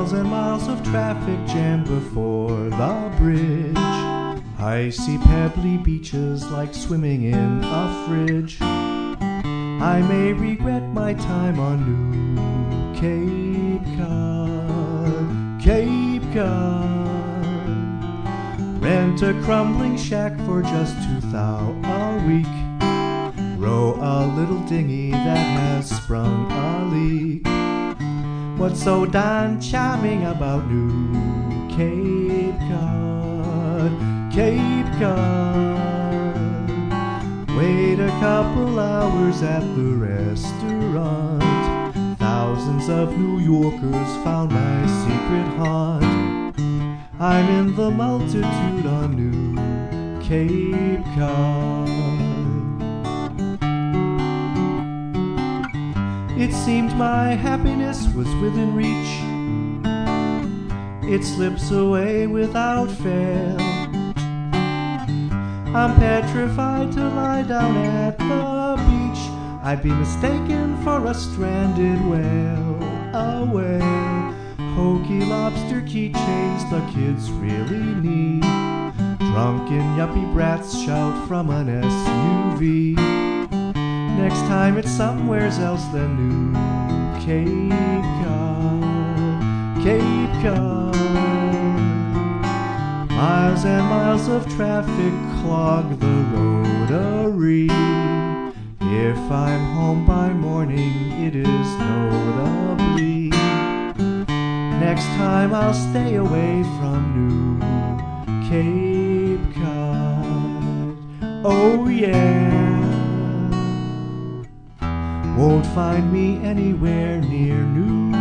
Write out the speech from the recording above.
Miles and miles of traffic jam before the bridge. Icy pebbly beaches like swimming in a fridge. I may regret my time on New Cape Cod, Cape Cod. Rent a crumbling shack for just $2,000 a week. Row a little dinghy that has sprung a leak. What's so darn charming about New Cape Cod, Cape Cod? Wait a couple hours at the restaurant. Thousands of New Yorkers found my secret haunt. I'm in the multitude on New Cape Cod. It seemed my happiness was within reach. It slips away without fail. I'm petrified to lie down at the beach. I'd be mistaken for a stranded whale, a whale. Hokey lobster keychains the kids really need. Drunken yuppie brats shout from an SUV. Next time it's somewheres else than New Cape Cod, Cape Cod. Miles and miles of traffic clog the rotary. If I'm home by morning, it is notably. Next time I'll stay away from New Cape Cod. Oh yeah. Won't find me anywhere near New